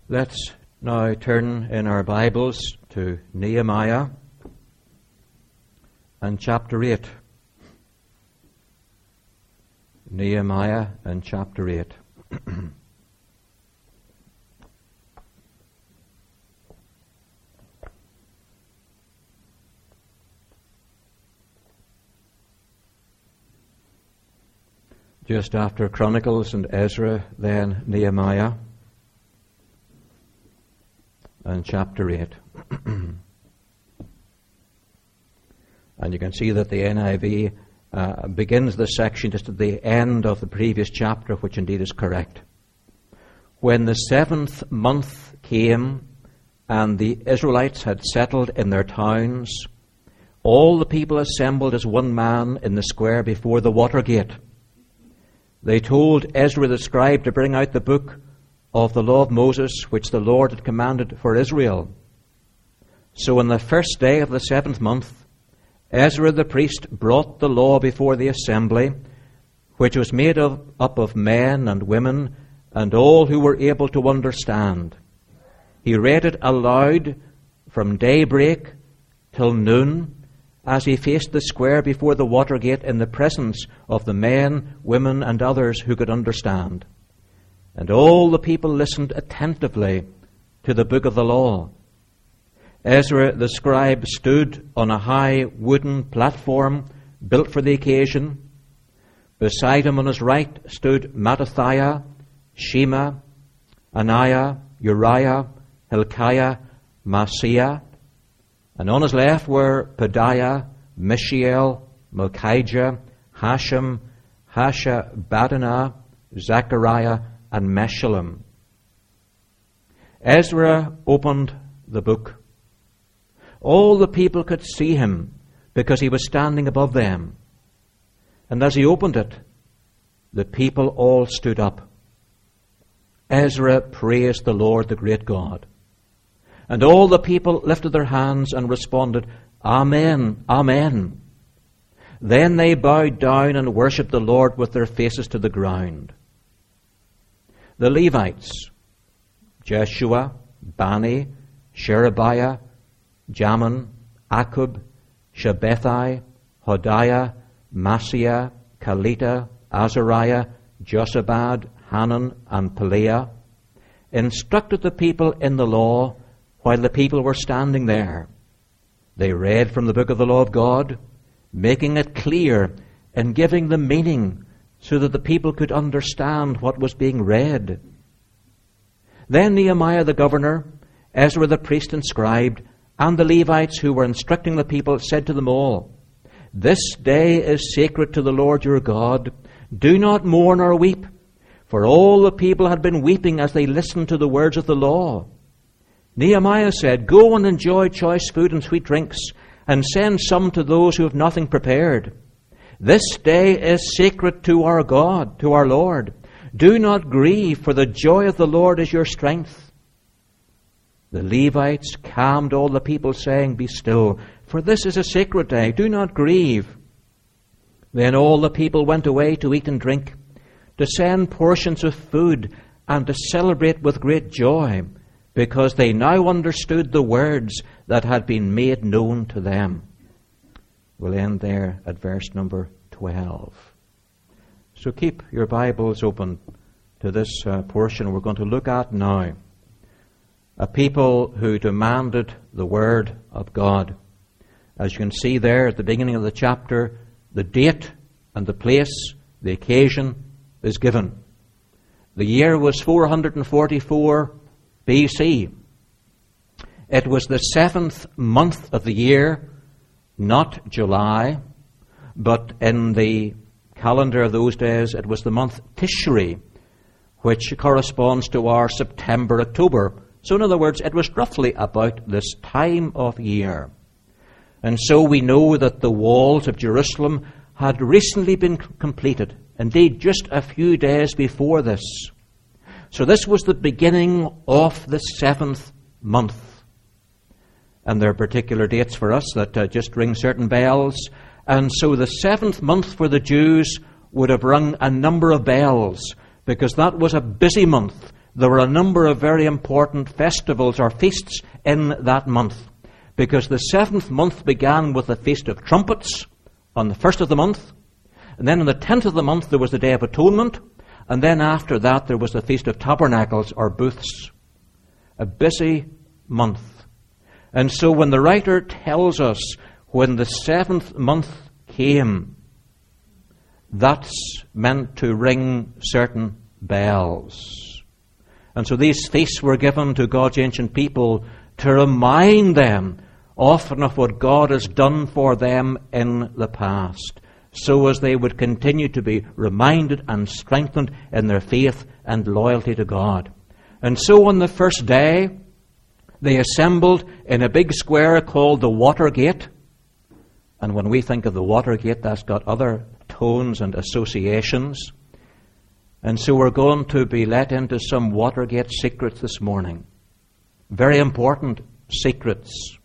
Let's now turn in our Bibles to Nehemiah and chapter 8. Nehemiah and chapter 8. Just after Chronicles and Ezra, then Nehemiah and chapter 8. And you can see that the NIV begins the section just at the end of the previous chapter, which indeed is correct. When the 7th month came and the Israelites had settled in their towns, all the people assembled as one man in the square before the water gate. They told Ezra the scribe to bring out the book of the law of Moses, which the Lord had commanded for Israel. So on the first day of the 7th month, Ezra the priest brought the law before the assembly, which was made up of men and women and all who were able to understand. He read it aloud from daybreak till noon, as he faced the square before the water gate in the presence of the men, women, and others who could understand. And all the people listened attentively to the book of the law. Ezra the scribe stood on a high wooden platform built for the occasion. Beside him on his right stood Mattithiah, Shema, Ananiah, Uriah, Hilkiah, Maaseiah. And on his left were Pedaiah, Mishael, Malchijah, Hashem, Hashabaddanah, Zechariah, and Meshullam. Ezra opened the book. All the people could see him because he was standing above them. And as he opened it, the people all stood up. Ezra praised the Lord, the great God. And all the people lifted their hands and responded, Amen, Amen. Then they bowed down and worshipped the Lord with their faces to the ground. The Levites, Jeshua, Bani, Sherebiah, Jamin, Akub, Shabbethai, Hodiah, Maaseiah, Kelita, Azariah, Josabad, Hanan, and Pelaiah, instructed the people in the law while the people were standing there. They read from the book of the law of God, making it clear and giving the meaning so that the people could understand what was being read. Then Nehemiah the governor, Ezra the priest and scribe, and the Levites who were instructing the people said to them all, This day is sacred to the Lord your God. Do not mourn or weep, for all the people had been weeping as they listened to the words of the law. Nehemiah said, Go and enjoy choice food and sweet drinks, and send some to those who have nothing prepared. This day is sacred to our God, to our Lord. Do not grieve, for the joy of the Lord is your strength. The Levites calmed all the people, saying, Be still, for this is a sacred day. Do not grieve. Then all the people went away to eat and drink, to send portions of food, and to celebrate with great joy, because they now understood the words that had been made known to them. We'll end there at verse number 12. So keep your Bibles open to this portion we're going to look at now. A people who demanded the Word of God. As you can see there at the beginning of the chapter, the date and the place, the occasion is given. The year was 444 BC. It was the 7th month of the year, not July, but in the calendar of those days it was the month Tishri, which corresponds to our September-October. So in other words, it was roughly about this time of year. And so we know that the walls of Jerusalem had recently been completed, indeed just a few days before this. So this was the beginning of the 7th month. And there are particular dates for us that just ring certain bells. And so the 7th month for the Jews would have rung a number of bells, because that was a busy month. there were a number of very important festivals or feasts in that month, because the 7th month began with the Feast of Trumpets on the 1st of the month, and then on the 10th of the month there was the Day of Atonement, and then after that there was the Feast of Tabernacles or Booths. A busy month. And so when the writer tells us when the 7th month came, that's meant to ring certain bells. And so these feasts were given to God's ancient people to remind them often of what God has done for them in the past, so as they would continue to be reminded and strengthened in their faith and loyalty to God. And so on the first day, they assembled in a big square called the Watergate. And when we think of the Watergate, that's got other tones and associations. And so we're going to be let into some Watergate secrets this morning. Very important secrets.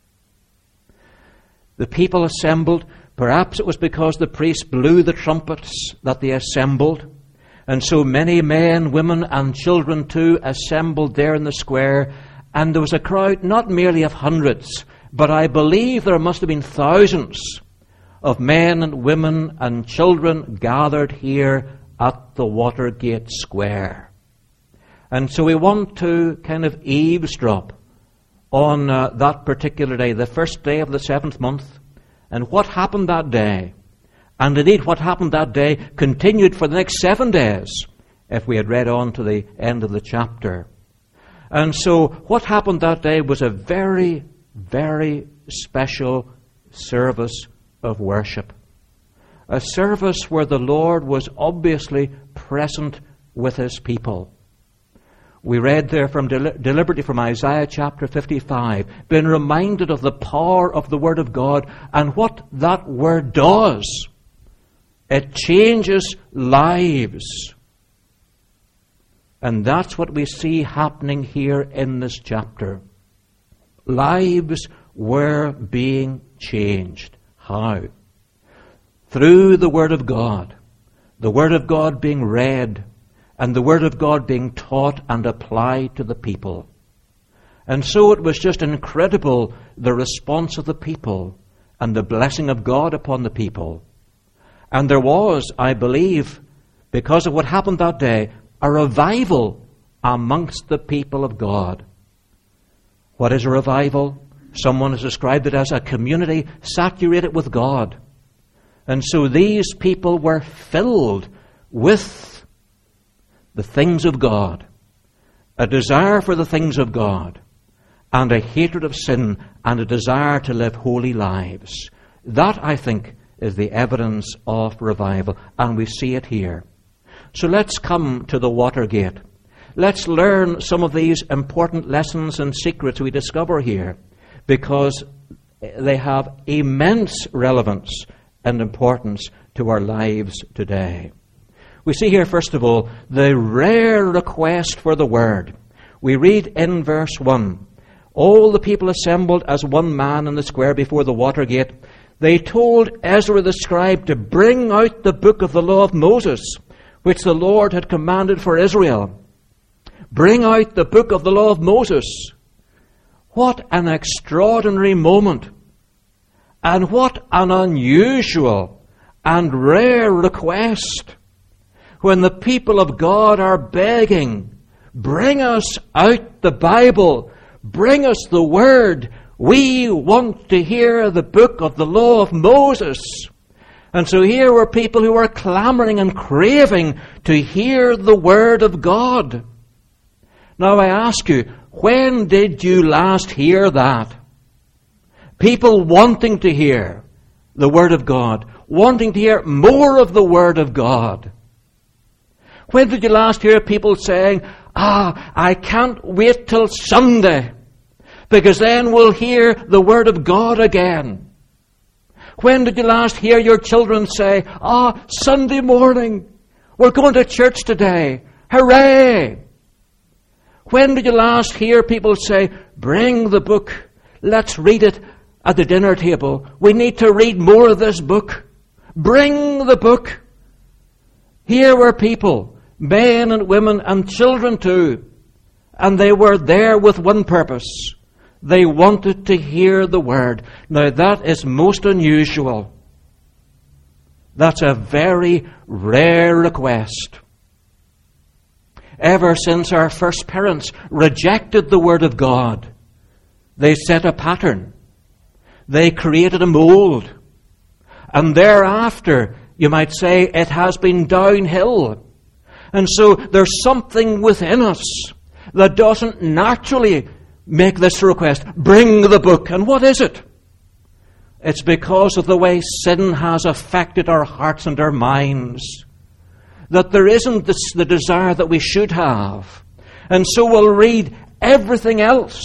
The people assembled. Perhaps it was because the priests blew the trumpets that they assembled. And so many men, women and children too assembled there in the square. And there was a crowd not merely of hundreds, but I believe there must have been thousands of men and women and children gathered here at the Watergate Square. And so we want to kind of eavesdrop on that particular day, the first day of the 7th month, and what happened that day. And indeed, what happened that day continued for the next 7 days, if we had read on to the end of the chapter. And so what happened that day was a very, very special service of worship. A service where the Lord was obviously present with His people. We read there deliberately from Isaiah chapter 55, being reminded of the power of the Word of God and what that Word does. It changes lives. And that's what we see happening here in this chapter. Lives were being changed. How? Through the Word of God. The Word of God being read, and the Word of God being taught and applied to the people. And so it was just incredible, the response of the people and the blessing of God upon the people. And there was, I believe, because of what happened that day, a revival amongst the people of God. What is a revival? Someone has described it as a community saturated with God. And so these people were filled with the things of God, a desire for the things of God, and a hatred of sin, and a desire to live holy lives. That, I think, is the evidence of revival, and we see it here. So let's come to the Watergate. Let's learn some of these important lessons and secrets we discover here, because they have immense relevance and importance to our lives today. We see here, first of all, the rare request for the Word. We read in verse 1, all the people assembled as one man in the square before the Watergate. They told Ezra the scribe to bring out the book of the law of Moses, which the Lord had commanded for Israel. Bring out the book of the law of Moses. What an extraordinary moment. And what an unusual and rare request. When the people of God are begging, bring us out the Bible, bring us the Word. We want to hear the book of the law of Moses. And so here were people who were clamoring and craving to hear the Word of God. Now I ask you, when did you last hear that? People wanting to hear the Word of God, wanting to hear more of the Word of God. When did you last hear people saying, I can't wait till Sunday, because then we'll hear the Word of God again? When did you last hear your children say, Sunday morning, we're going to church today, hooray! When did you last hear people say, bring the book, let's read it at the dinner table. We need to read more of this book. Bring the book. Here were people, men and women and children too, And they were there with one purpose. They wanted to hear the word. Now that is most unusual. That's a very rare request. Ever since our first parents rejected the word of God, they set a pattern. They created a mold. And thereafter, you might say, it has been downhill. And so there's something within us that doesn't naturally make this request. Bring the book. And what is it? It's because of the way sin has affected our hearts and our minds, that there isn't the desire that we should have. And so we'll read everything else,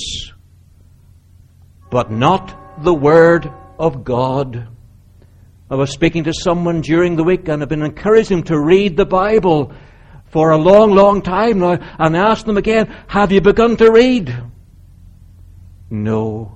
but not the Word of God. I was speaking to someone during the week, and I've been encouraging him to read the Bible for a long, long time now, and I asked them again, have you begun to read? No.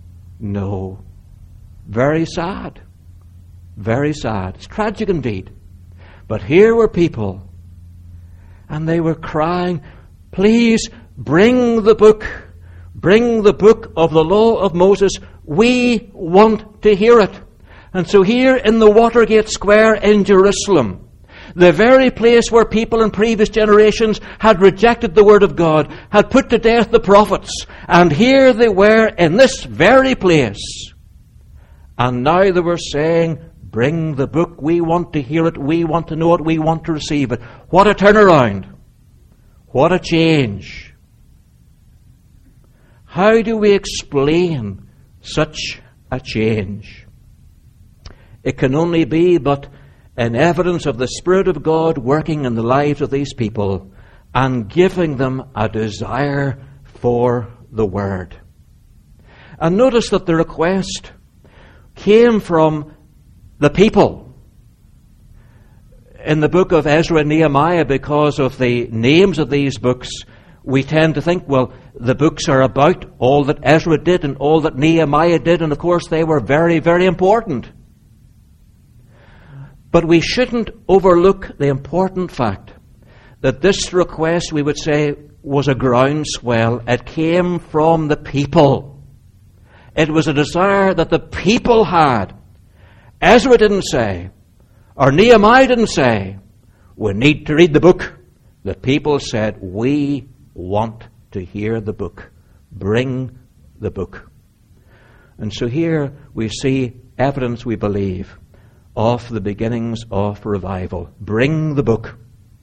Very sad. Very sad. It's tragic indeed. But here were people, and they were crying, please bring the book. Bring the book of the law of Moses. We want to hear it. And so here in the Watergate Square in Jerusalem, the very place where people in previous generations had rejected the word of God, had put to death the prophets, and here they were in this very place. And now they were saying, bring the book, we want to hear it, we want to know it, we want to receive it. What a turnaround. What a change. How do we explain such a change? It can only be but an evidence of the Spirit of God working in the lives of these people and giving them a desire for the Word. And notice that the request came from the people. In the book of Ezra and Nehemiah, because of the names of these books, we tend to think, well, the books are about all that Ezra did and all that Nehemiah did, and of course they were very, very important. But we shouldn't overlook the important fact that this request, we would say, was a groundswell. It came from the people. It was a desire that the people had. Ezra didn't say, or Nehemiah didn't say, we need to read the book. The people said, we want to hear the book. Bring the book. And so here we see evidence, we believe, of the beginnings of revival. Bring the book.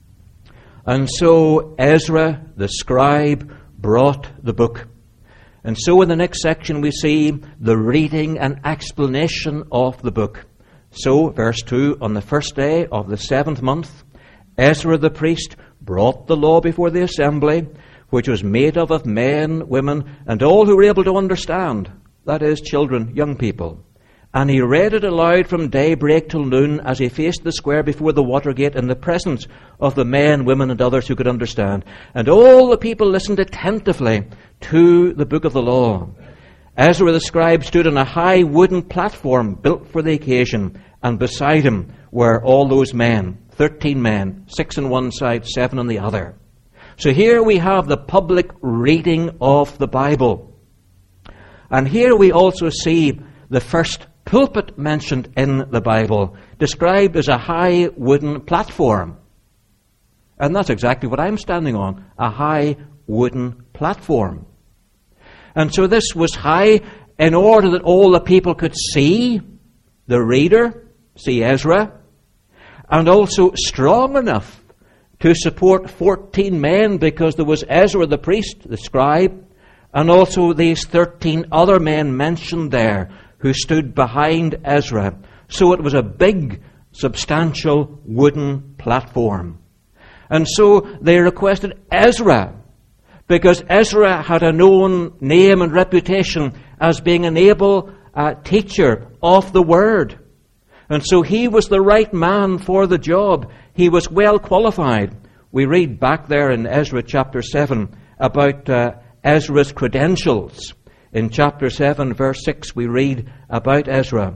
And so Ezra, the scribe, brought the book. And so in the next section we see the reading and explanation of the book. So, verse 2, on the first day of the 7th month, Ezra the priest brought the law before the assembly, which was made up of men, women, and all who were able to understand, that is, children, young people. And he read it aloud from daybreak till noon as he faced the square before the Watergate in the presence of the men, women, and others who could understand. And all the people listened attentively to the book of the law. Ezra the scribe stood on a high wooden platform built for the occasion, and beside him were all those men, 13 men, 6 on one side, 7 on the other. So here we have the public reading of the Bible. And here we also see the first pulpit mentioned in the Bible, described as a high wooden platform. And that's exactly what I'm standing on, a high wooden platform. And so this was high in order that all the people could see the reader, see Ezra, and also strong enough to support 14 men, because there was Ezra the priest, the scribe, and also these 13 other men mentioned there who stood behind Ezra. So it was a big, substantial wooden platform. And so they requested Ezra, because Ezra had a known name and reputation as being an able teacher of the Word. And so he was the right man for the job. He was well qualified. We read back there in Ezra chapter 7 about Ezra's credentials. In chapter 7, verse 6, we read about Ezra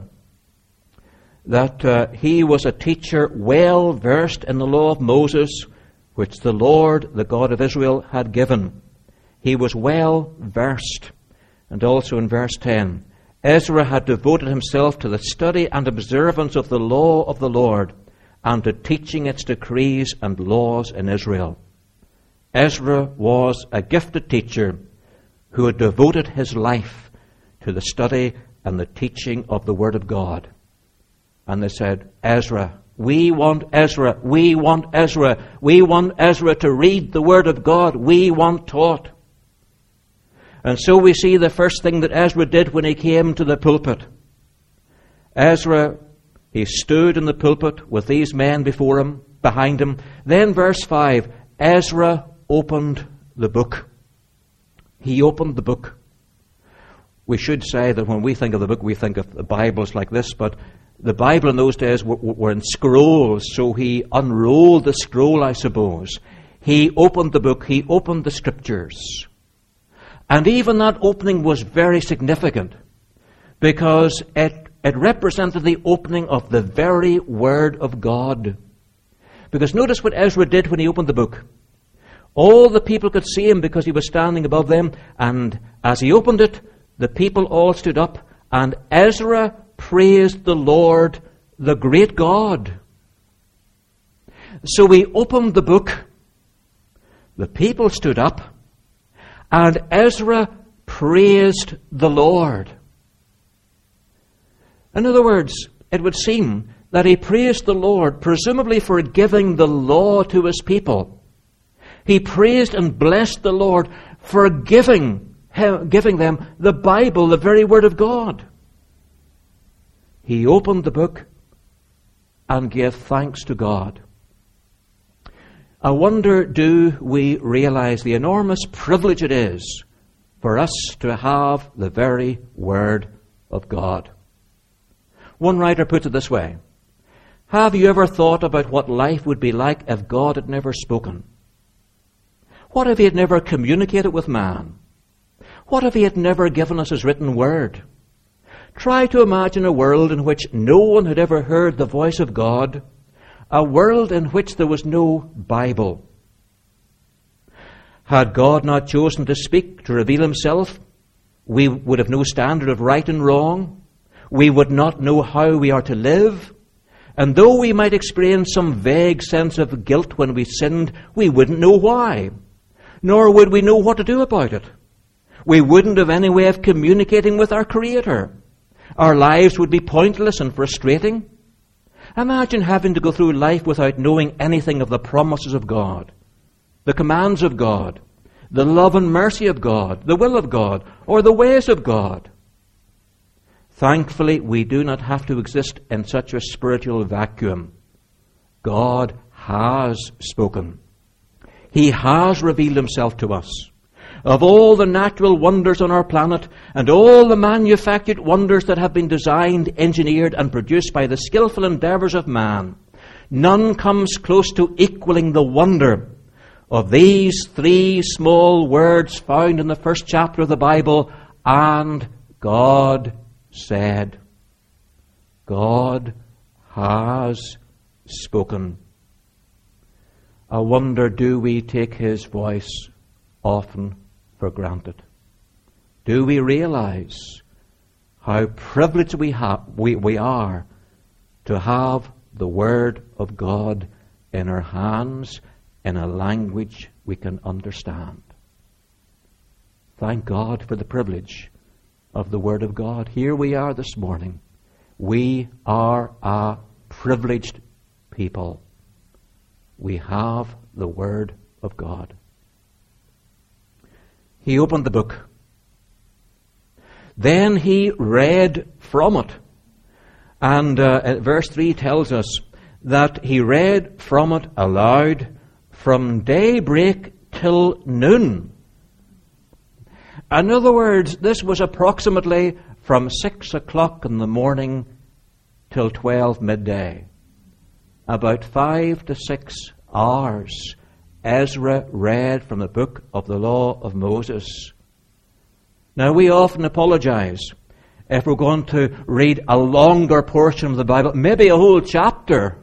that he was a teacher well versed in the law of Moses, which the Lord, the God of Israel, had given. He was well versed. And also in verse 10, Ezra had devoted himself to the study and observance of the law of the Lord and to teaching its decrees and laws in Israel. Ezra was a gifted teacher who had devoted his life to the study and the teaching of the Word of God. And they said, Ezra, we want Ezra, we want Ezra, we want Ezra to read the Word of God, we want taught. And so we see the first thing that Ezra did when he came to the pulpit. Ezra, he stood in the pulpit with these men before him, behind him. Then verse 5, Ezra opened the book. He opened the book. We should say that when we think of the book, we think of the Bibles like this, but the Bible in those days were in scrolls, so he unrolled the scroll, I suppose. He opened the book, he opened the Scriptures. And even that opening was very significant because it represented the opening of the very Word of God. Because notice what Ezra did when he opened the book. All the people could see him because he was standing above them, and as he opened it, the people all stood up, and Ezra praised the Lord, the great God. So he opened the book, the people stood up, and Ezra praised the Lord. In other words, it would seem that he praised the Lord, presumably for giving the law to his people. He praised and blessed the Lord for giving them the Bible, the very Word of God. He opened the book and gave thanks to God. I wonder, do we realize the enormous privilege it is for us to have the very Word of God? One writer puts it this way: have you ever thought about what life would be like if God had never spoken? What if he had never communicated with man? What if he had never given us his written word? Try to imagine a world in which no one had ever heard the voice of God, a world in which there was no Bible. Had God not chosen to speak, to reveal himself, we would have no standard of right and wrong. We would not know how we are to live. And though we might experience some vague sense of guilt when we sinned, we wouldn't know why. Nor would we know what to do about it. We wouldn't have any way of communicating with our Creator. Our lives would be pointless and frustrating. Imagine having to go through life without knowing anything of the promises of God, the commands of God, the love and mercy of God, the will of God, or the ways of God. Thankfully, we do not have to exist in such a spiritual vacuum. God has spoken. He has revealed himself to us. Of all the natural wonders on our planet and all the manufactured wonders that have been designed, engineered, and produced by the skillful endeavors of man, none comes close to equaling the wonder of these three small words found in the first chapter of the Bible: and God said. God has spoken. I wonder, do we take his voice often for granted? Do we realize how privileged we are to have the Word of God in our hands in a language we can understand? Thank God for the privilege of the Word of God. Here we are this morning. We are a privileged people. We have the Word of God. He opened the book. Then he read from it. And verse 3 tells us that he read from it aloud from daybreak till noon. In other words, this was approximately from 6 o'clock in the morning till 12 midday. About 5 to 6 hours, Ezra read from the book of the law of Moses. Now, we often apologize if we're going to read a longer portion of the Bible, maybe a whole chapter.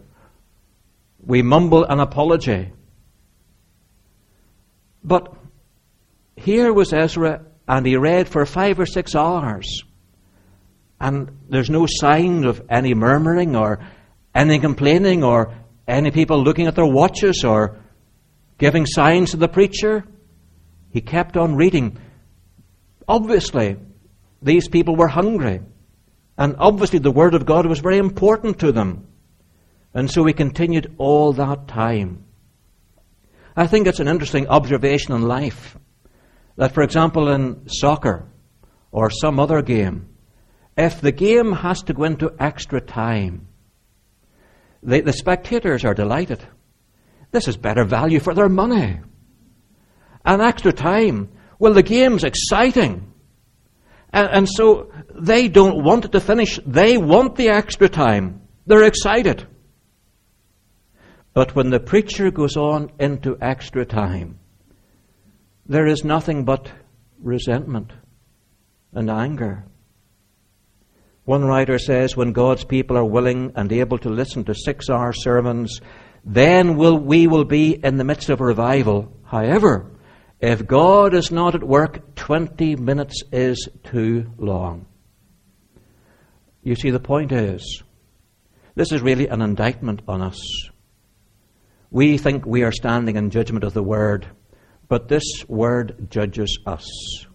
We mumble an apology. But here was Ezra, and he read for 5 or 6 hours. And there's no sign of any murmuring or any complaining or any people looking at their watches or giving signs to the preacher. He kept on reading. Obviously, these people were hungry. And obviously the Word of God was very important to them. And so he continued all that time. I think it's an interesting observation in life that, for example, in soccer or some other game, if the game has to go into extra time, the spectators are delighted. This is better value for their money. And extra time, well, the game's exciting. And so they don't want it to finish. They want the extra time. They're excited. But when the preacher goes on into extra time, there is nothing but resentment and anger. One writer says, when God's people are willing and able to listen to 6-hour sermons, then we will be in the midst of a revival. However, if God is not at work, 20 minutes is too long. You see, the point is, this is really an indictment on us. We think we are standing in judgment of the Word, but this Word judges us.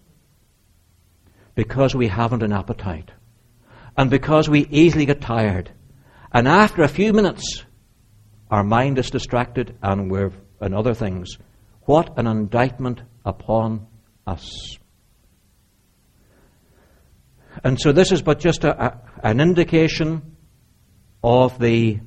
Because we haven't an appetite. And because we easily get tired. And after a few minutes, our mind is distracted and we're in other things. What an indictment upon us. And so this is but just an indication of the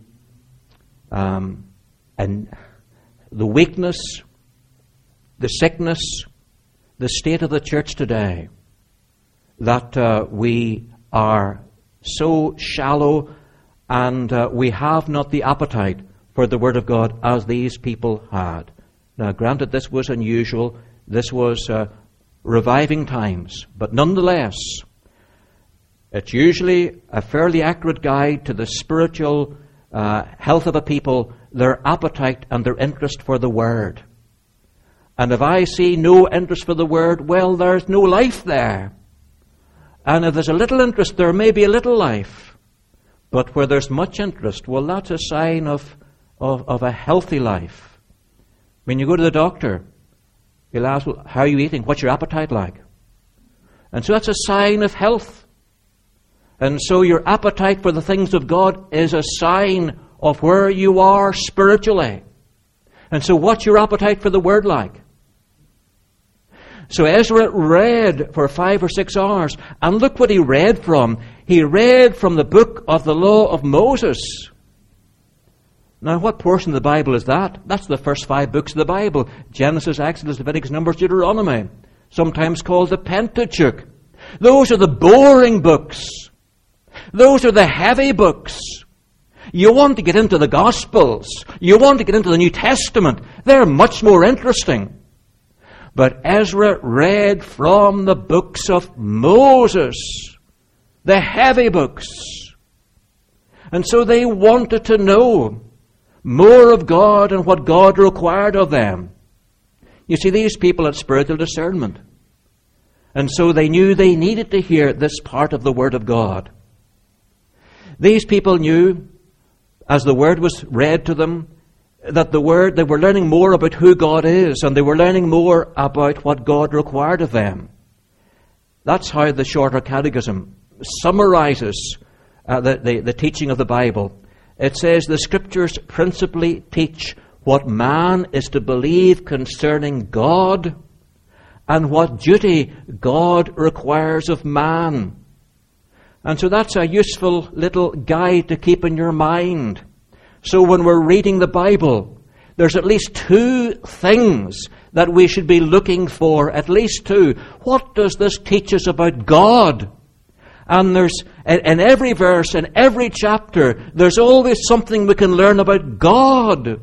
weakness, the sickness, the state of the church today, that we are so shallow and we have not the appetite for the Word of God as these people had. Now, granted, this was unusual. This was reviving times. But nonetheless, it's usually a fairly accurate guide to the spiritual health of a people, their appetite and their interest for the Word. And if I see no interest for the Word, well, there's no life there. And if there's a little interest, there may be a little life. But where there's much interest, well, that's a sign of a healthy life. When you go to the doctor, he'll ask, well, how are you eating? What's your appetite like? And so that's a sign of health. And so your appetite for the things of God is a sign of where you are spiritually. And so what's your appetite for the Word like? So Ezra read for 5 or 6 hours, and look what he read from. He read from the book of the law of Moses. Now, what portion of the Bible is that? That's the first 5 books of the Bible. Genesis, Exodus, Leviticus, Numbers, Deuteronomy. Sometimes called the Pentateuch. Those are the boring books. Those are the heavy books. You want to get into the Gospels. You want to get into the New Testament. They're much more interesting. But Ezra read from the books of Moses, the heavy books. And so they wanted to know more of God and what God required of them. You see, these people had spiritual discernment. And so they knew they needed to hear this part of the Word of God. These people knew, as the Word was read to them, that they were learning more about who God is, and they were learning more about what God required of them. That's how the Shorter Catechism summarizes the teaching of the Bible. It says the Scriptures principally teach what man is to believe concerning God and what duty God requires of man. And so that's a useful little guide to keep in your mind. So when we're reading the Bible, there's at least 2 things that we should be looking for, at least 2. What does this teach us about God? And there's, in every verse, in every chapter, there's always something we can learn about God.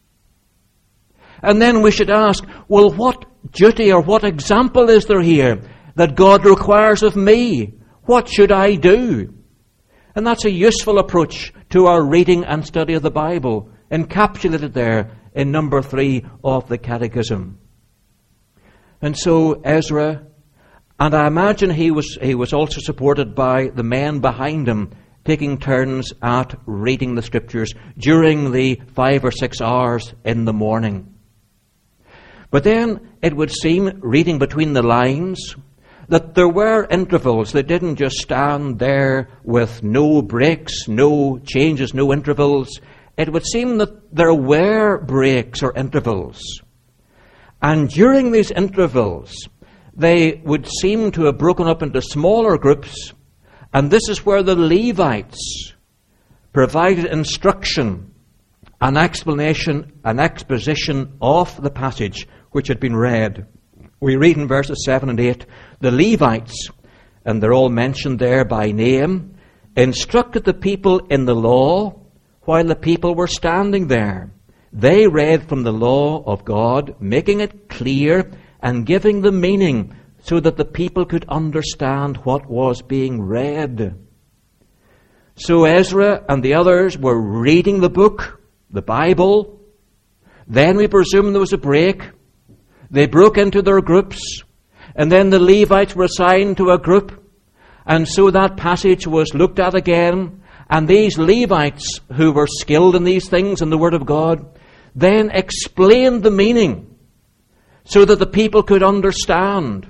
And then we should ask, well, what duty or what example is there here that God requires of me? What should I do? And that's a useful approach to our reading and study of the Bible, encapsulated there in number 3 of the Catechism. And so Ezra, and I imagine he was also supported by the men behind him, taking turns at reading the Scriptures during the 5 or 6 hours in the morning. But then it would seem, reading between the lines, that there were intervals. They didn't just stand there with no breaks, no changes, no intervals. It would seem that there were breaks or intervals. And during these intervals, they would seem to have broken up into smaller groups, and this is where the Levites provided instruction, an explanation, an exposition of the passage which had been read. We read in verses 7 and 8, the Levites, and they're all mentioned there by name, instructed the people in the law while the people were standing there. They read from the law of God, making it clear and giving the meaning so that the people could understand what was being read. So Ezra and the others were reading the book, the Bible. Then we presume there was a break. They broke into their groups, and then the Levites were assigned to a group, and so that passage was looked at again, and these Levites, who were skilled in these things in the Word of God, then explained the meaning so that the people could understand.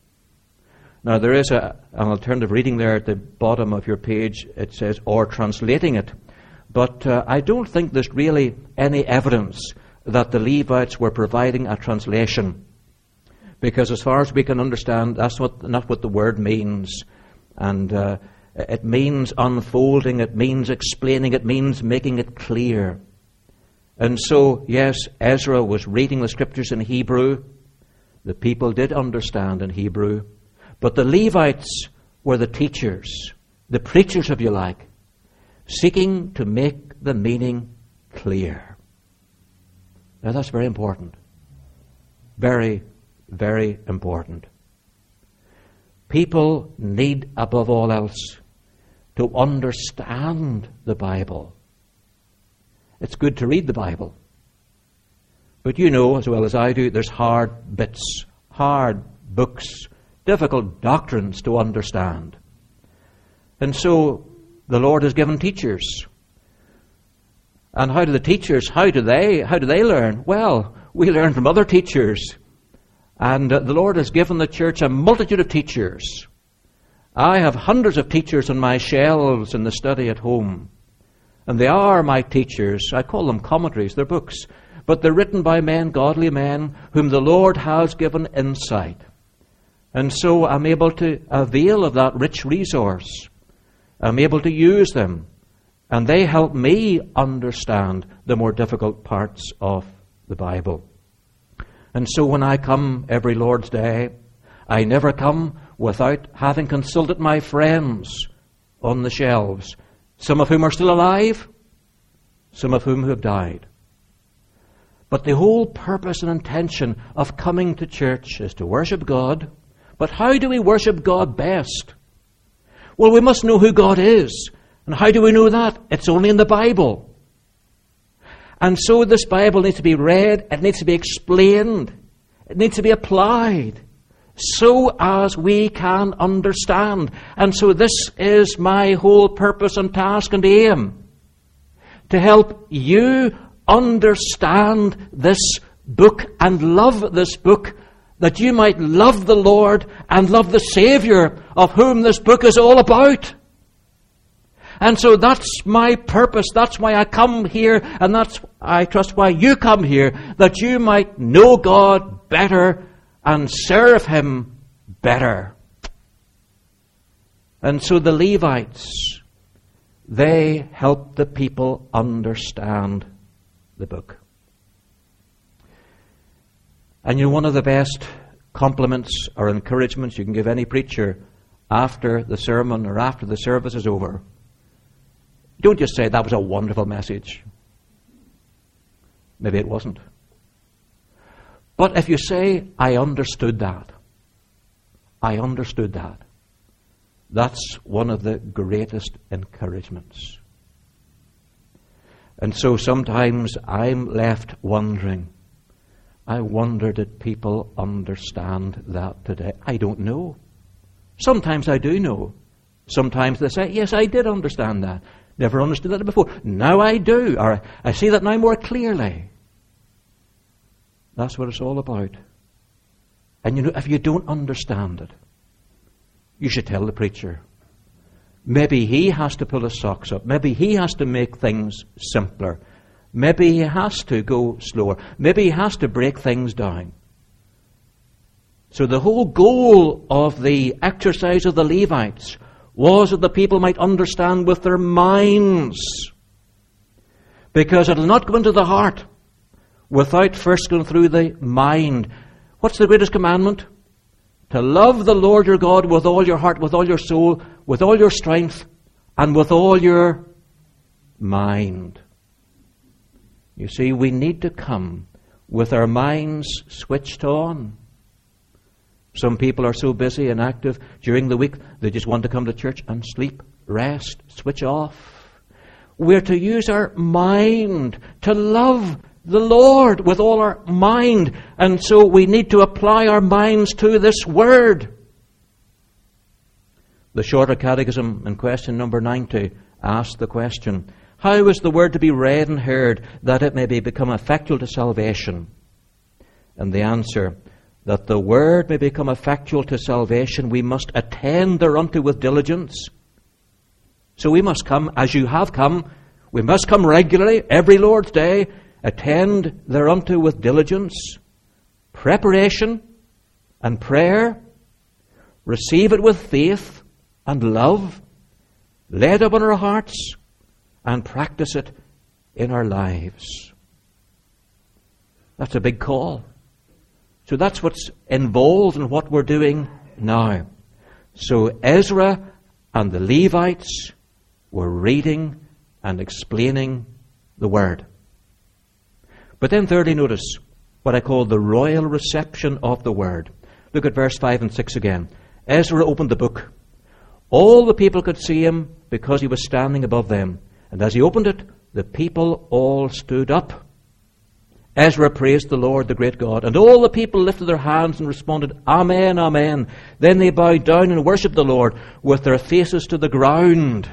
Now there is an alternative reading there at the bottom of your page. It says, or translating it. But I don't think there's really any evidence that the Levites were providing a translation. Because as far as we can understand, that's not what the word means. And it means unfolding, it means explaining, it means making it clear. And so, yes, Ezra was reading the Scriptures in Hebrew. The people did understand in Hebrew. But the Levites were the teachers, the preachers, if you like, seeking to make the meaning clear. Now that's very important. Very, very important. People need, above all else, to understand the Bible. It's good to read the Bible. But you know as well as I do, there's hard bits, hard books, difficult doctrines to understand. And so the Lord has given teachers. And how do the teachers, how do they learn? Well, we learn from other teachers. And the Lord has given the church a multitude of teachers. I have hundreds of teachers on my shelves in the study at home. And they are my teachers. I call them commentaries, they're books. But they're written by men, godly men, whom the Lord has given insight. And so I'm able to avail of that rich resource. I'm able to use them. And they help me understand the more difficult parts of the Bible. And so when I come every Lord's Day, I never come without having consulted my friends on the shelves, some of whom are still alive, some of whom have died. But the whole purpose and intention of coming to church is to worship God. But how do we worship God best? Well, we must know who God is. And how do we know that? It's only in the Bible. And so this Bible needs to be read, it needs to be explained, it needs to be applied, so as we can understand. And so this is my whole purpose and task and aim, to help you understand this book and love this book, that you might love the Lord and love the Savior of whom this book is all about. And so that's my purpose. That's why I come here, and that's, I trust, why you come here, that you might know God better and serve Him better. And so the Levites, they helped the people understand the book. And you know, one of the best compliments or encouragements you can give any preacher after the sermon or after the service is over, don't just say, that was a wonderful message. Maybe it wasn't. But if you say, I understood that, that's one of the greatest encouragements. And so sometimes I'm left wondering, I wonder, did people understand that today? I don't know. Sometimes I do know. Sometimes they say, yes, I did understand that. Never understood that before. Now I do. Or I see that now more clearly. That's what it's all about. And if you don't understand it, you should tell the preacher. Maybe he has to pull his socks up. Maybe he has to make things simpler. Maybe he has to go slower. Maybe he has to break things down. So the whole goal of the exercise of the Levites was that the people might understand with their minds. Because it will not go into the heart without first going through the mind. What's the greatest commandment? To love the Lord your God with all your heart, with all your soul, with all your strength, and with all your mind. You see, we need to come with our minds switched on. Some people are so busy and active during the week, they just want to come to church and sleep, rest, switch off. We're to use our mind to love the Lord with all our mind. And so we need to apply our minds to this word. The Shorter Catechism in question number 90 asks the question, how is the word to be read and heard that it may become effectual to salvation? And the answer, that the word may become effectual to salvation, we must attend thereunto with diligence. So we must come, as you have come, we must come regularly, every Lord's Day, attend thereunto with diligence, preparation and prayer, receive it with faith and love, lay it up on our hearts, and practice it in our lives. That's a big call. So that's what's involved in what we're doing now. So Ezra and the Levites were reading and explaining the word. But then thirdly, notice what I call the royal reception of the word. Look at verse 5 and 6 again. Ezra opened the book. All the people could see him because he was standing above them. And as he opened it, the people all stood up. Ezra praised the Lord, the great God, and all the people lifted their hands and responded, Amen, Amen. Then they bowed down and worshipped the Lord with their faces to the ground.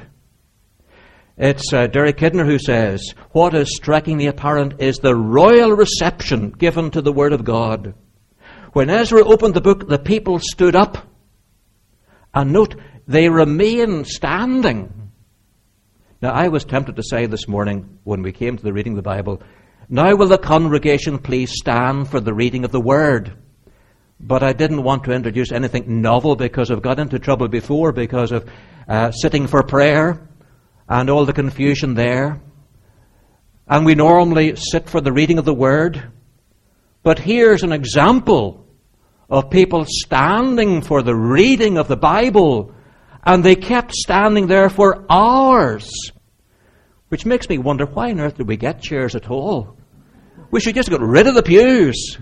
It's Derek Kidner who says, what is strikingly apparent is the royal reception given to the Word of God. When Ezra opened the book, the people stood up. And note, they remained standing. Now, I was tempted to say this morning when we came to the reading of the Bible, now will the congregation please stand for the reading of the Word. But I didn't want to introduce anything novel because I've got into trouble before because of sitting for prayer and all the confusion there. And we normally sit for the reading of the Word. But here's an example of people standing for the reading of the Bible. And they kept standing there for hours. Which makes me wonder, why on earth did we get chairs at all? We should just get rid of the pews.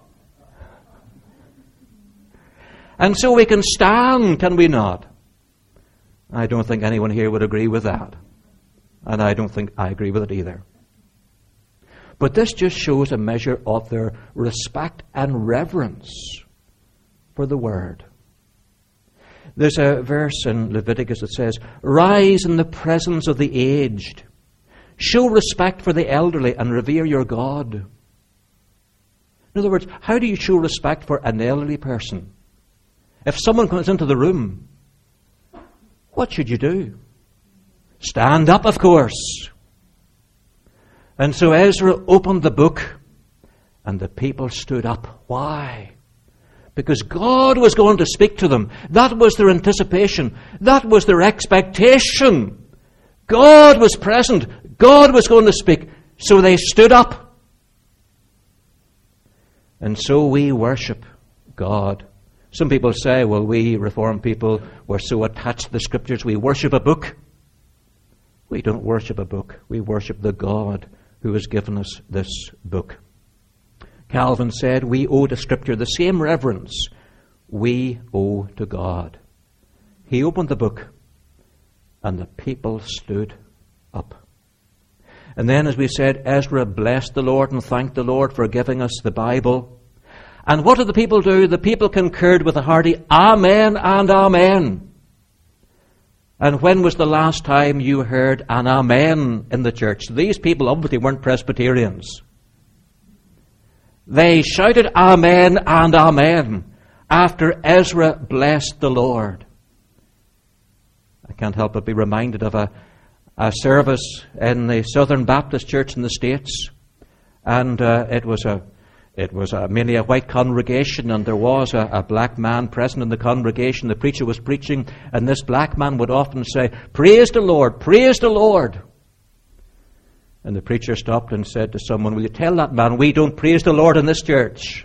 And so we can stand, can we not? I don't think anyone here would agree with that. And I don't think I agree with it either. But this just shows a measure of their respect and reverence for the Word. There's a verse in Leviticus that says, rise in the presence of the aged. Show respect for the elderly and revere your God. In other words, how do you show respect for an elderly person? If someone comes into the room, what should you do? Stand up, of course. And so Ezra opened the book and the people stood up. Why? Because God was going to speak to them. That was their anticipation. That was their expectation. God was present. God was going to speak. So they stood up. And so we worship God. Some people say, well, we Reformed people, we're so attached to the Scriptures, we worship a book. We don't worship a book. We worship the God who has given us this book. Calvin said, we owe to Scripture the same reverence we owe to God. He opened the book and the people stood up. And then, as we said, Ezra blessed the Lord and thanked the Lord for giving us the Bible. And what did the people do? The people concurred with a hearty Amen and Amen. And when was the last time you heard an Amen in the church? These people obviously weren't Presbyterians. They shouted Amen and Amen after Ezra blessed the Lord. I can't help but be reminded of a service in the Southern Baptist Church in the States. And it was mainly a white congregation, and there was a black man present in the congregation. The preacher was preaching, and this black man would often say, "Praise the Lord, praise the Lord." And the preacher stopped and said to someone, "Will you tell that man we don't praise the Lord in this church?"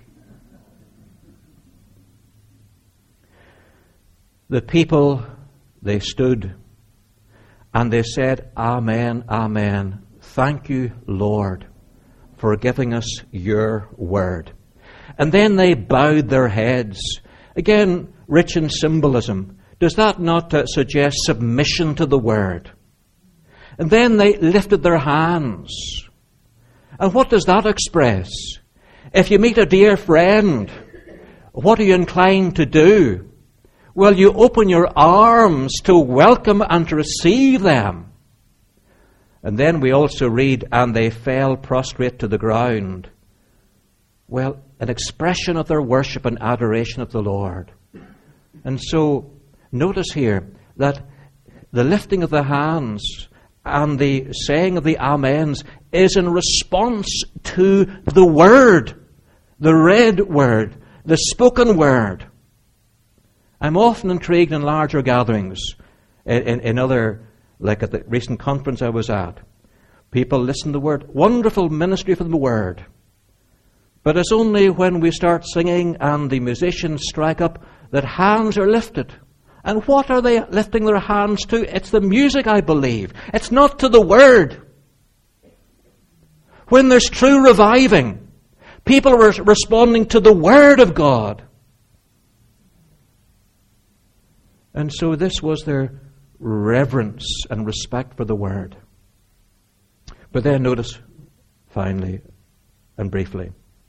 The people, they stood and they said, "Amen, amen. Thank you, Lord, for giving us your word." And then they bowed their heads. Again, rich in symbolism. Does that not suggest submission to the word? And then they lifted their hands. And what does that express? If you meet a dear friend, what are you inclined to do? Well, you open your arms to welcome and to receive them. And then we also read, and they fell prostrate to the ground. Well, an expression of their worship and adoration of the Lord. And so, notice here that the lifting of the hands and the saying of the amens is in response to the word, the read word, the spoken word. I'm often intrigued in larger gatherings, in other, like at the recent conference I was at. People listen to the word, wonderful ministry from the word. But it's only when we start singing and the musicians strike up that hands are lifted. And what are they lifting their hands to? It's the music, I believe. It's not to the word. When there's true reviving, people are responding to the word of God. And so this was their reverence and respect for the word. But then notice, finally and briefly,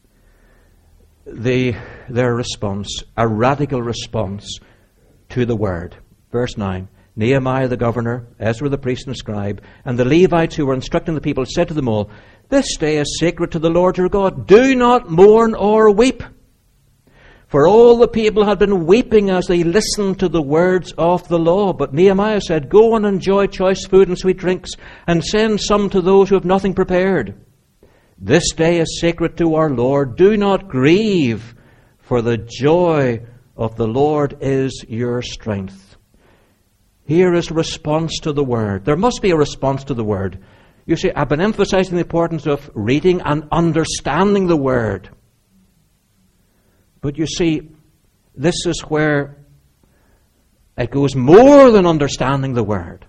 their response, a radical response to the word. Verse 9, Nehemiah the governor, Ezra the priest and scribe, and the Levites who were instructing the people said to them all, "This day is sacred to the Lord your God. Do not mourn or weep." For all the people had been weeping as they listened to the words of the law. But Nehemiah said, "Go and enjoy choice food and sweet drinks, and send some to those who have nothing prepared. This day is sacred to our Lord. Do not grieve, for the joy of the Lord is your strength." Here is a response to the word. There must be a response to the word. You see, I've been emphasizing the importance of reading and understanding the word. But you see, this is where it goes more than understanding the word.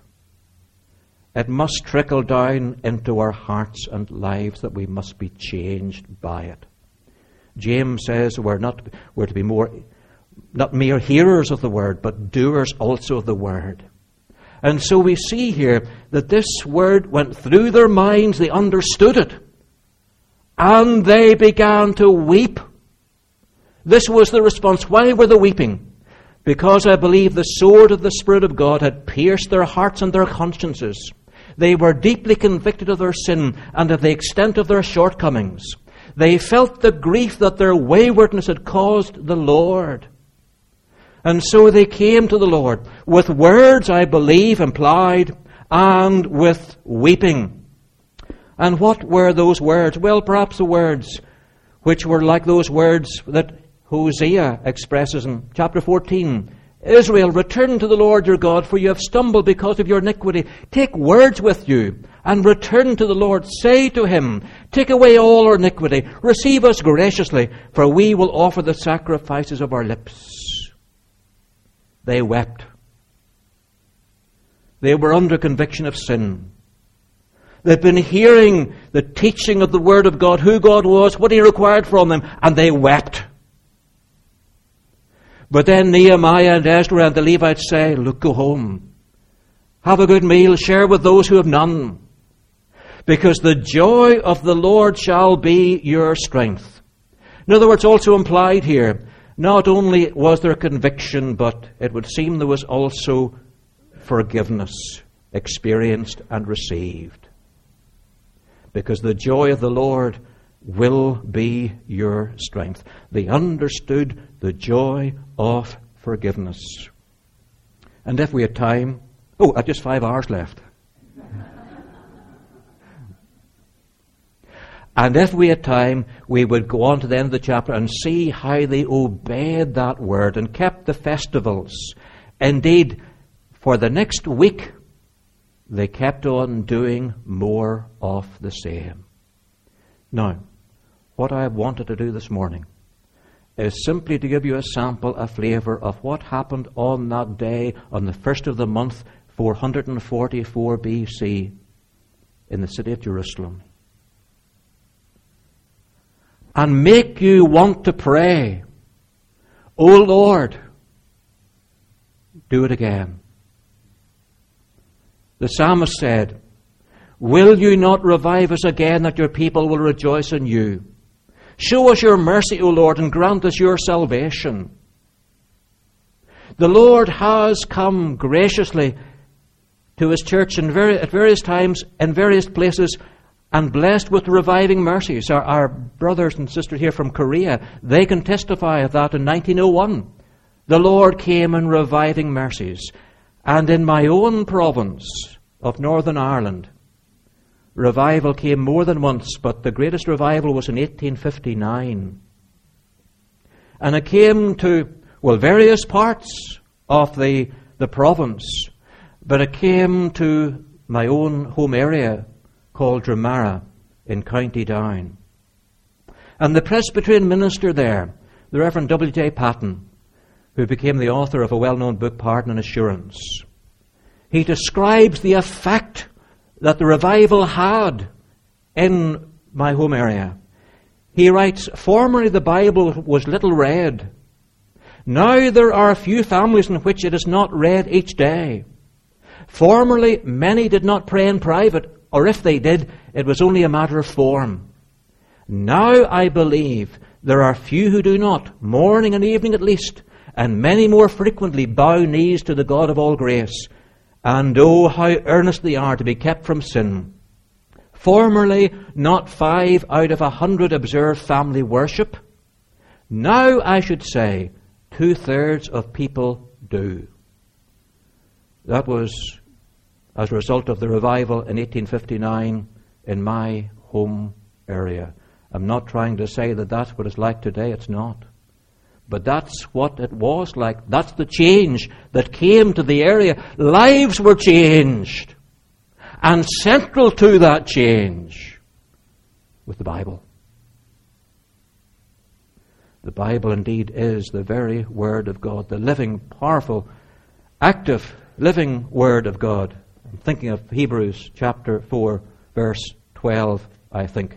It must trickle down into our hearts and lives, that we must be changed by it. James says we're to be not mere hearers of the word, but doers also of the word. And so we see here that this word went through their minds, they understood it, and they began to weep. This was the response. Why were they weeping? Because I believe the sword of the Spirit of God had pierced their hearts and their consciences. They were deeply convicted of their sin and of the extent of their shortcomings. They felt the grief that their waywardness had caused the Lord. And so they came to the Lord with words, I believe, implied, and with weeping. And what were those words? Well, perhaps the words which were like those words that Hosea expresses in chapter 14. "Israel, return to the Lord your God, for you have stumbled because of your iniquity. Take words with you and return to the Lord. Say to him, take away all our iniquity. Receive us graciously, for we will offer the sacrifices of our lips." They wept. They were under conviction of sin. They'd been hearing the teaching of the Word of God, who God was, what He required from them, and they wept. But then Nehemiah and Ezra and the Levites say, "Look, go home. Have a good meal. Share with those who have none. because the joy of the Lord shall be your strength. In other words, also implied here, not only was there conviction, but it would seem there was also forgiveness experienced and received. Because the joy of the Lord will be your strength. They understood the joy of forgiveness. And if we had time... I've just 5 hours left. And if we had time, we would go on to the end of the chapter and see how they obeyed that word and kept the festivals. Indeed, for the next week, they kept on doing more of the same. Now, what I wanted to do this morning is simply to give you a sample, a flavour of what happened on that day, on the first of the month, 444 BC, in the city of Jerusalem. And make you want to pray, "O Lord, do it again." The psalmist said, "Will you not revive us again, that your people will rejoice in you? Show us your mercy, O Lord, and grant us your salvation." The Lord has come graciously to His church at various times, in various places, and blessed with reviving mercies. Our brothers and sisters here from Korea, they can testify of that in 1901. The Lord came in reviving mercies. And in my own province of Northern Ireland, revival came more than once, but the greatest revival was in 1859. And it came to, various parts of the province, but it came to my own home area called Dromara in County Down. And the Presbyterian minister there, the Reverend W.J. Patton, who became the author of a well-known book, Pardon and Assurance, he describes the effect that the revival had in my home area. He writes, "Formerly the Bible was little read. Now there are few families in which it is not read each day. Formerly many did not pray in private, or if they did, it was only a matter of form. Now I believe there are few who do not, morning and evening at least, and many more frequently bow knees to the God of all grace. And oh, how earnest they are to be kept from sin. Formerly, not 5 out of 100 observed family worship. Now, I should say, 2/3 of people do." That was as a result of the revival in 1859 in my home area. I'm not trying to say that that's what it's like today. It's not. But that's what it was like. That's the change that came to the area. Lives were changed. And central to that change was the Bible. The Bible indeed is the very Word of God, the living, powerful, active, living Word of God. I'm thinking of Hebrews chapter 4, verse 12, I think.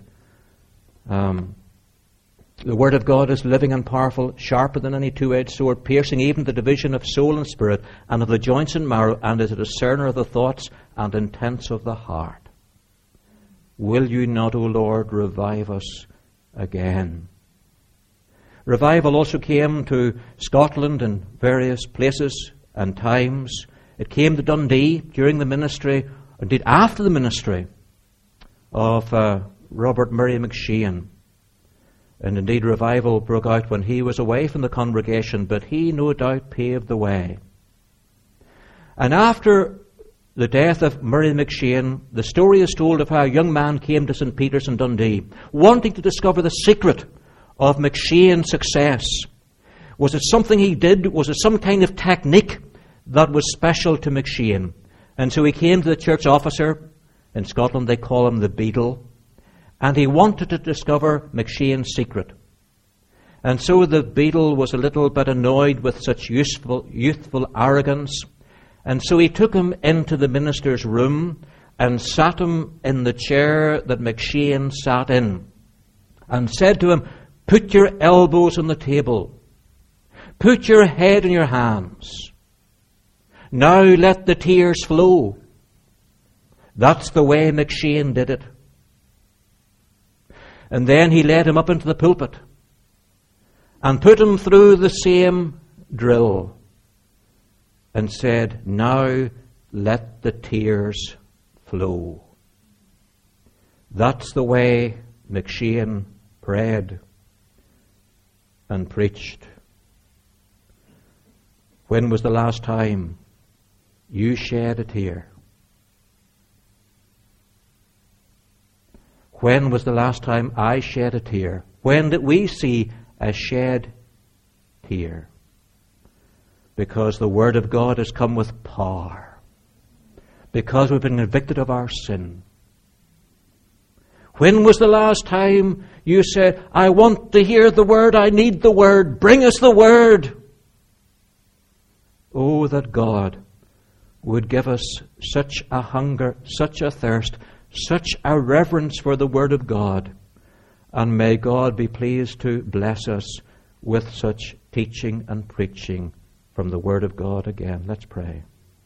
The Word of God is living and powerful, sharper than any two-edged sword, piercing even the division of soul and spirit, and of the joints and marrow, and is a discerner of the thoughts and intents of the heart. Will you not, O Lord, revive us again? Revival also came to Scotland in various places and times. It came to Dundee during the ministry, indeed after the ministry of Robert Murray McShane. And indeed revival broke out when he was away from the congregation, but he no doubt paved the way. And after the death of Murray McShane, the story is told of how a young man came to St. Peter's in Dundee, wanting to discover the secret of McShane's success. Was it something he did? Was it some kind of technique that was special to McShane? And so he came to the church officer. In Scotland they call him the beadle. And he wanted to discover McShane's secret. And so the beadle was a little bit annoyed with such youthful arrogance. And so he took him into the minister's room and sat him in the chair that McShane sat in. And said to him, "Put your elbows on the table. Put your head in your hands. Now let the tears flow." That's the way McShane did it. And then he led him up into the pulpit and put him through the same drill and said, now let the tears flow. That's the way McShane prayed and preached. When was the last time you shed a tear? When was the last time I shed a tear? When did we see a shed tear? Because the Word of God has come with power. Because we've been convicted of our sin. When was the last time you said, I want to hear the Word, I need the Word, bring us the Word? Oh, that God would give us such a hunger, such a thirst, such a reverence for the Word of God. And may God be pleased to bless us with such teaching and preaching from the Word of God again. Let's pray.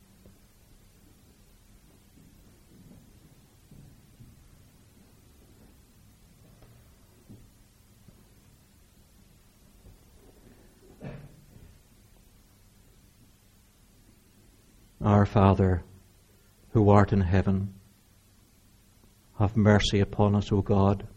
Our Father, who art in heaven, have mercy upon us, O God.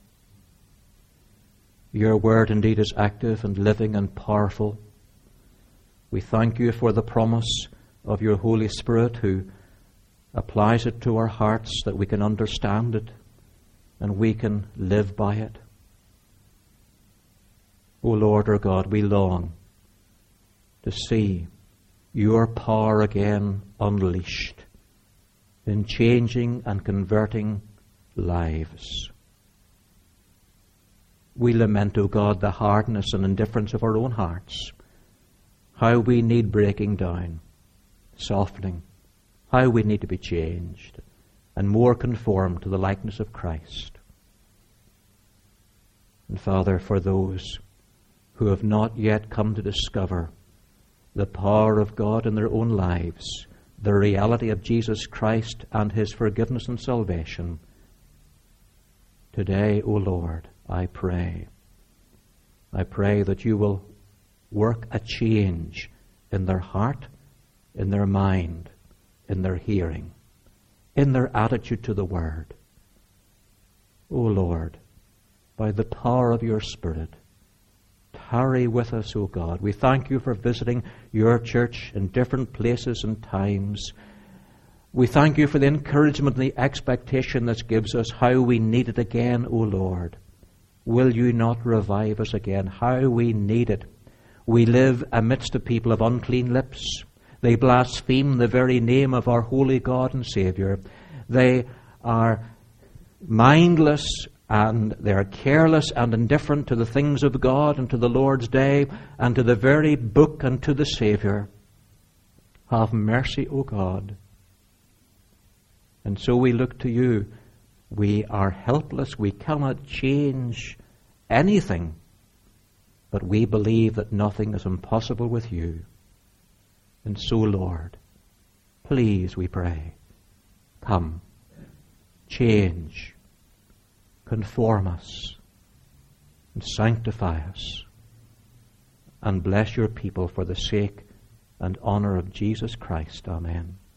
Your Word indeed is active and living and powerful. We thank you for the promise of your Holy Spirit who applies it to our hearts that we can understand it and we can live by it. O Lord our God, we long to see your power again unleashed in changing and converting lives. We lament, O God, the hardness and indifference of our own hearts. How we need breaking down, softening. How we need to be changed and more conformed to the likeness of Christ. And Father, for those who have not yet come to discover the power of God in their own lives, the reality of Jesus Christ and His forgiveness and salvation, today, O Lord, I pray that you will work a change in their heart, in their mind, in their hearing, in their attitude to the Word. O Lord, by the power of your Spirit, tarry with us, O God. We thank you for visiting your church in different places and times. We thank you for the encouragement and the expectation this gives us, how we need it again, O Lord. Will you not revive us again? How we need it. We live amidst a people of unclean lips. They blaspheme the very name of our holy God and Saviour. They are mindless and they are careless and indifferent to the things of God and to the Lord's day and to the very book and to the Saviour. Have mercy, O God. And so we look to you. We are helpless. We cannot change anything. But we believe that nothing is impossible with you. And so, Lord, please, we pray, come, change, conform us, and sanctify us, and bless your people for the sake and honor of Jesus Christ. Amen.